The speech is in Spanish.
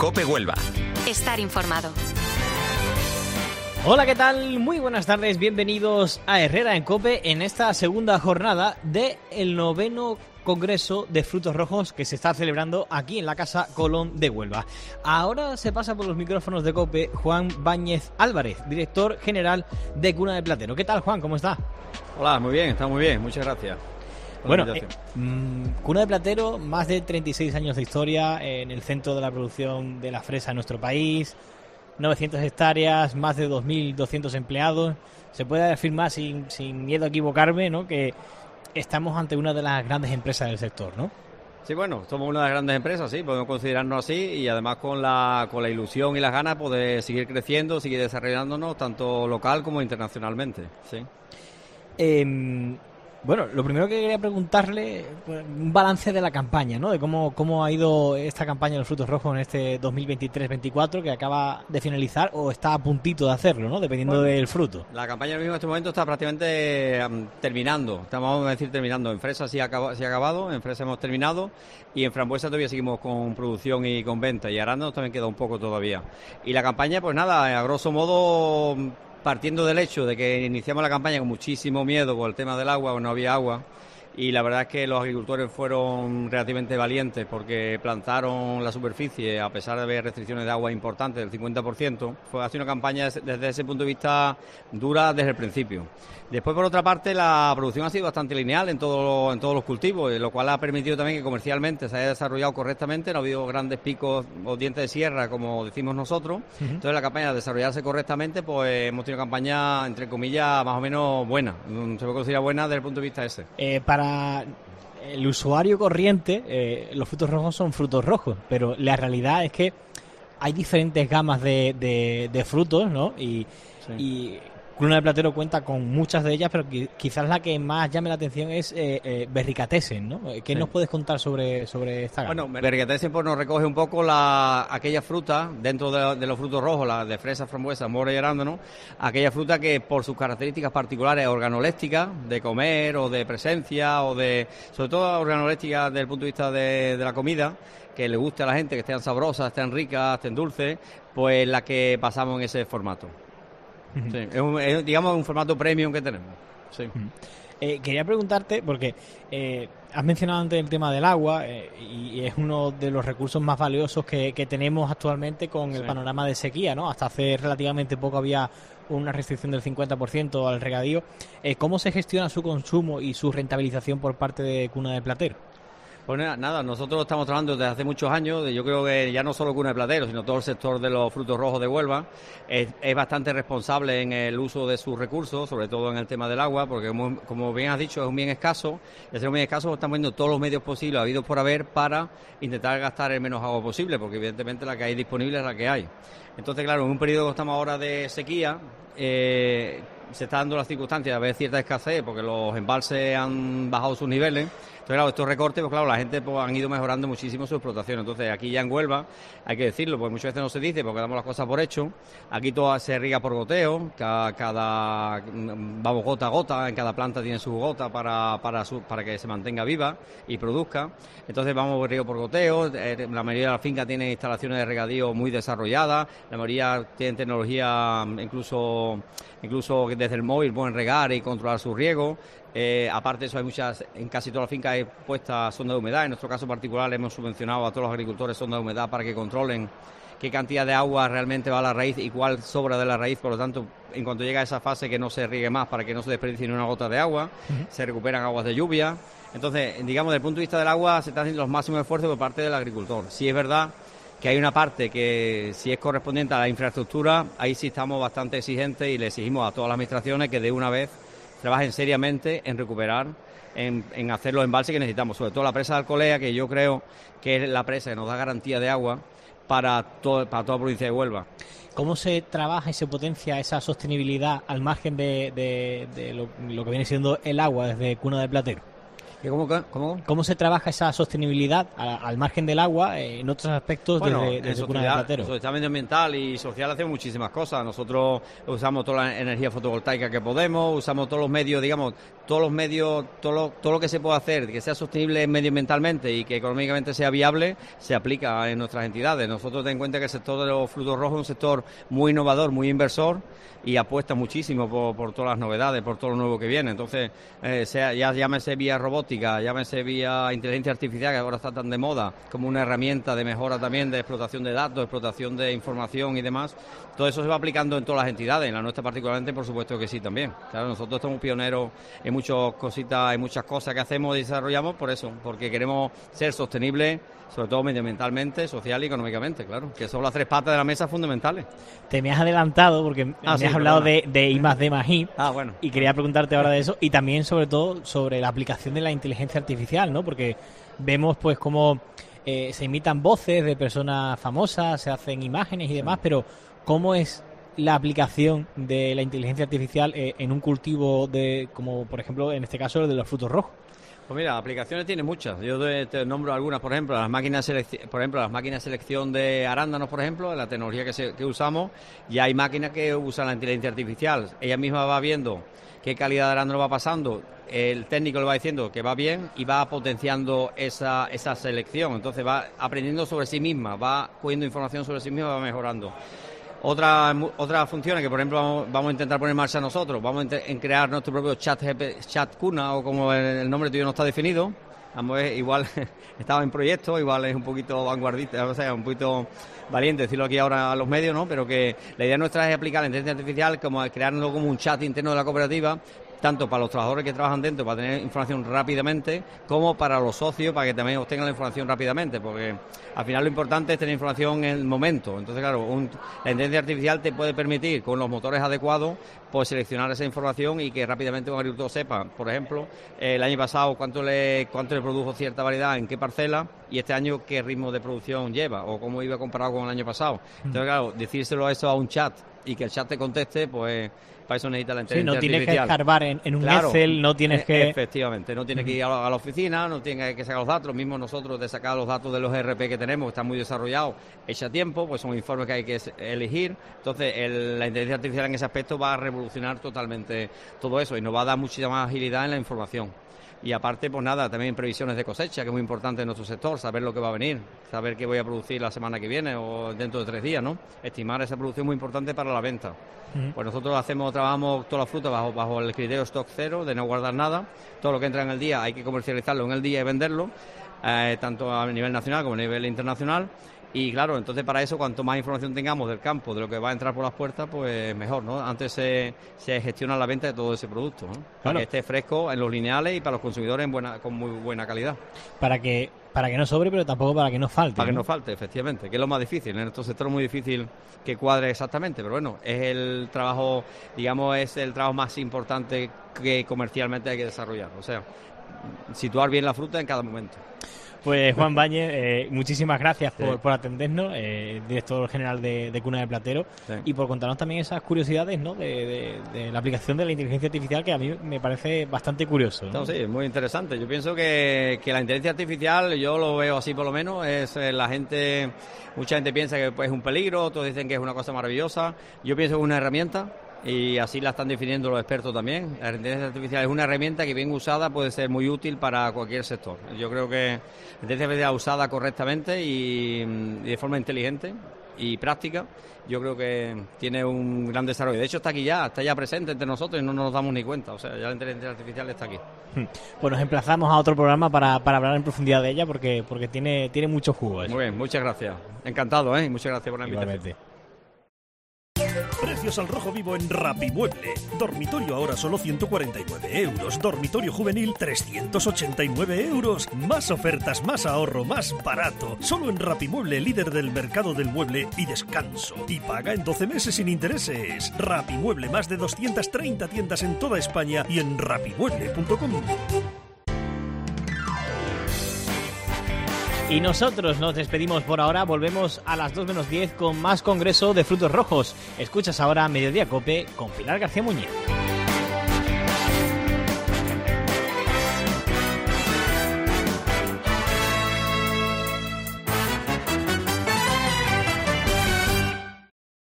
COPE Huelva. Estar informado. Hola, ¿qué tal? Muy buenas tardes, bienvenidos a Herrera en COPE en esta segunda jornada del 9º Congreso de Frutos Rojos que se está celebrando aquí en la Casa Colón de Huelva. Ahora se pasa por los micrófonos de COPE Juan Báñez Álvarez, director general de Cuna de Platero. ¿Qué tal, Juan? ¿Cómo está? Hola, muy bien, está muy bien, muchas gracias. Bueno, Cuna de Platero, más de 36 años de historia en el centro de la producción de la fresa en nuestro país, 900 hectáreas, más de 2.200 empleados. Se puede afirmar sin miedo a equivocarme, ¿no?, que estamos ante una de las grandes empresas del sector, ¿no? Sí, bueno, somos una de las grandes empresas, sí, podemos considerarnos así, y además con la ilusión y las ganas de seguir creciendo, seguir desarrollándonos tanto local como internacionalmente, sí. Bueno, lo primero que quería preguntarle, un balance de la campaña, ¿no? De cómo ha ido esta campaña de los frutos rojos en este 2023-24 que acaba de finalizar o está a puntito de hacerlo, ¿no? Dependiendo del fruto. La campaña ahora mismo en este momento está prácticamente terminando. Vamos a decir terminando. En fresa sí ha acabado, en fresa hemos terminado, y en frambuesa todavía seguimos con producción y con venta, y arándanos también queda un poco todavía. Y la campaña, pues nada, a grosso modo, partiendo del hecho de que iniciamos la campaña con muchísimo miedo por el tema del agua, o no había agua, y la verdad es que los agricultores fueron relativamente valientes porque plantaron la superficie a pesar de haber restricciones de agua importantes del 50%. Fue así una campaña desde ese punto de vista dura desde el principio. Después, por otra parte, la producción ha sido bastante lineal en todos los cultivos, lo cual ha permitido también que comercialmente se haya desarrollado correctamente. No ha habido grandes picos o dientes de sierra, como decimos nosotros. Entonces, la campaña, al desarrollarse correctamente, pues hemos tenido una campaña, entre comillas, más o menos buena. Se puede considerar buena desde el punto de vista ese. Para el usuario corriente, los frutos rojos son frutos rojos, pero la realidad es que hay diferentes gamas de frutos, ¿no? Y Cuna de Platero cuenta con muchas de ellas, pero quizás la que más llame la atención es Berricatessen, ¿no? ¿Qué nos puedes contar sobre esta gama? Bueno, Berricatessen pues nos recoge un poco aquellas frutas dentro de los frutos rojos, las de fresa, frambuesa, mora y arándano, aquella fruta que por sus características particulares organolépticas, de comer o de presencia, sobre todo organolépticas desde el punto de vista de la comida, que le guste a la gente, que estén sabrosas, estén ricas, estén dulces, pues la que pasamos en ese formato. Sí, es digamos un formato premium que tenemos. Sí. Quería preguntarte, porque has mencionado antes el tema del agua, y es uno de los recursos más valiosos que tenemos actualmente con el panorama de sequía, ¿no? Hasta hace relativamente poco había una restricción del 50% al regadío. ¿Cómo se gestiona su consumo y su rentabilización por parte de Cuna de Platero? Pues nada, nosotros estamos trabajando desde hace muchos años, yo creo que ya no solo Cuna de Platero, sino todo el sector de los frutos rojos de Huelva es bastante responsable en el uso de sus recursos, sobre todo en el tema del agua, porque como bien has dicho, es un bien escaso, y al ser un bien escaso estamos poniendo todos los medios posibles, habidos por haber, para intentar gastar el menos agua posible, porque evidentemente la que hay disponible es la que hay. Entonces, claro, en un periodo que estamos ahora de sequía, se está dando la circunstancia de haber cierta escasez, porque los embalses han bajado sus niveles. Entonces, claro, estos recortes, pues claro, la gente han ido mejorando muchísimo su explotación. Entonces, aquí ya en Huelva, hay que decirlo, pues muchas veces no se dice porque damos las cosas por hecho. Aquí todo se riega por goteo, vamos gota a gota, en cada planta tiene su gota para que se mantenga viva y produzca. Entonces, vamos riego por goteo. La mayoría de las fincas tienen instalaciones de regadío muy desarrolladas, la mayoría tienen tecnología incluso desde el móvil pueden regar y controlar su riego. Aparte de eso, en casi todas las fincas hay puestas sondas de humedad. En nuestro caso particular hemos subvencionado a todos los agricultores sondas de humedad para que controlen qué cantidad de agua realmente va a la raíz y cuál sobra de la raíz. Por lo tanto, en cuanto llega a esa fase, que no se riegue más para que no se desperdicie ni una gota de agua. Se recuperan aguas de lluvia. Entonces, digamos, desde el punto de vista del agua, se están haciendo los máximos esfuerzos por parte del agricultor. Sí es verdad que hay una parte que, si es correspondiente a la infraestructura, ahí sí estamos bastante exigentes y le exigimos a todas las administraciones que de una vez trabajen seriamente en recuperar, en hacer los embalses que necesitamos, sobre todo la presa de Alcolea, que yo creo que es la presa que nos da garantía de agua para toda la provincia de Huelva. ¿Cómo se trabaja y se potencia esa sostenibilidad al margen de lo que viene siendo el agua desde Cuna de Platero? ¿Cómo se trabaja esa sostenibilidad al margen del agua en otros aspectos desde Cuna de Platero? Sostenibilidad medioambiental y social hacemos muchísimas cosas. Nosotros usamos toda la energía fotovoltaica que podemos, usamos todos los medios, digamos, todo lo que se puede hacer, que sea sostenible medioambientalmente y que económicamente sea viable, se aplica en nuestras entidades. Nosotros ten en cuenta que el sector de los frutos rojos es un sector muy innovador, muy inversor y apuesta muchísimo por todas las novedades, por todo lo nuevo que viene. Entonces, llámese vía robótica, llámese vía inteligencia artificial, que ahora está tan de moda, como una herramienta de mejora también de explotación de datos, explotación de información y demás. Todo eso se va aplicando en todas las entidades, en la nuestra particularmente, por supuesto que sí también. Claro, nosotros somos pioneros en muchas cosas que hacemos y desarrollamos por eso, porque queremos ser sostenibles, sobre todo medioambientalmente, social y económicamente, claro, que son las tres patas de la mesa fundamentales. Te me has adelantado porque me has hablado de I+D+I. Bueno. Y quería preguntarte ahora de eso y también sobre todo sobre la aplicación de la inteligencia artificial, ¿no? Porque vemos pues cómo se imitan voces de personas famosas, se hacen imágenes y demás, pero ¿cómo es la aplicación de la inteligencia artificial en un cultivo como por ejemplo en este caso el de los frutos rojos? Pues mira, aplicaciones tiene muchas. Yo te nombro algunas, por ejemplo, las máquinas de selección de arándanos, por ejemplo, la tecnología que usamos, ya hay máquinas que usan la inteligencia artificial. Ella misma va viendo qué calidad de arándano va pasando, el técnico le va diciendo que va bien y va potenciando esa selección. Entonces va aprendiendo sobre sí misma, va cogiendo información sobre sí misma, va mejorando. Otras funciones que, por ejemplo, vamos a intentar poner en marcha nosotros, vamos a crear nuestro propio chat Cuna, o como el nombre tuyo no está definido. Igual estaba en proyecto, igual es un poquito vanguardista, o sea, un poquito valiente decirlo aquí ahora a los medios, ¿no? Pero que la idea nuestra es aplicar la inteligencia artificial como crearlo como un chat interno de la cooperativa, tanto para los trabajadores que trabajan dentro para tener información rápidamente, como para los socios para que también obtengan la información rápidamente, porque al final lo importante es tener información en el momento. Entonces, claro, la inteligencia artificial te puede permitir, con los motores adecuados, pues seleccionar esa información y que rápidamente un agricultor sepa, por ejemplo, el año pasado cuánto le produjo cierta variedad en qué parcela y este año qué ritmo de producción lleva o cómo iba comparado con el año pasado. Entonces, claro, decírselo eso a un chat y que el chat te conteste, pues para eso necesita la inteligencia artificial. No tienes que escarbar en un Excel, no tienes que... Efectivamente, no tienes que ir a la oficina, no tienes que sacar los datos, mismos nosotros de sacar los datos de los ERP que tenemos, que están muy desarrollados, echa tiempo, pues son informes que hay que elegir. Entonces, la inteligencia artificial en ese aspecto va a revolucionar totalmente todo eso y nos va a dar mucha más agilidad en la información. Y aparte, pues nada, también previsiones de cosecha, que es muy importante en nuestro sector, saber lo que va a venir, saber qué voy a producir la semana que viene o dentro de 3 días, ¿no? Estimar esa producción muy importante para la venta. Pues nosotros trabajamos toda la fruta bajo el criterio stock cero, de no guardar nada. Todo lo que entra en el día hay que comercializarlo en el día y venderlo, tanto a nivel nacional como a nivel internacional. Y claro, entonces para eso, cuanto más información tengamos del campo, de lo que va a entrar por las puertas, pues mejor, ¿no? Antes se gestiona la venta de todo ese producto, ¿no? Claro. Para que esté fresco en los lineales y para los consumidores con muy buena calidad. Para que no sobre, pero tampoco para que no falte. Para que no falte, efectivamente, que es lo más difícil. En estos sectores es muy difícil que cuadre exactamente, pero bueno, es el trabajo, digamos, es el trabajo más importante que comercialmente hay que desarrollar. O sea, situar bien la fruta en cada momento. Pues Juan Báñez, muchísimas gracias por atendernos, director general de Cuna de Platero, y por contarnos también esas curiosidades, ¿no? de la aplicación de la inteligencia artificial, que a mí me parece bastante curioso, ¿no? Sí, es muy interesante. Yo pienso que la inteligencia artificial, yo lo veo así por lo menos, es mucha gente piensa que pues, es un peligro, otros dicen que es una cosa maravillosa. Yo pienso que es una herramienta. Y así la están definiendo los expertos también. La inteligencia artificial es una herramienta que bien usada puede ser muy útil para cualquier sector. Yo creo que la inteligencia artificial usada correctamente y de forma inteligente y práctica, yo creo que tiene un gran desarrollo. De hecho está ya presente entre nosotros y no nos damos ni cuenta. O sea, ya la inteligencia artificial está aquí. Pues nos emplazamos a otro programa para hablar en profundidad de ella porque tiene mucho jugo eso. Muy bien, muchas gracias. Encantado, y muchas gracias por la invitación. Igualmente. Precios al rojo vivo en Rapimueble. Dormitorio ahora solo 149 euros. Dormitorio juvenil 389 euros. Más ofertas, más ahorro, más barato. Solo en Rapimueble, líder del mercado del mueble y descanso. Y paga en 12 meses sin intereses. Rapimueble, más de 230 tiendas en toda España y en rapimueble.com. Y nosotros nos despedimos por ahora, volvemos a las 2 menos 10 con más congreso de frutos rojos. Escuchas ahora Mediodía Cope con Pilar García Muñiz.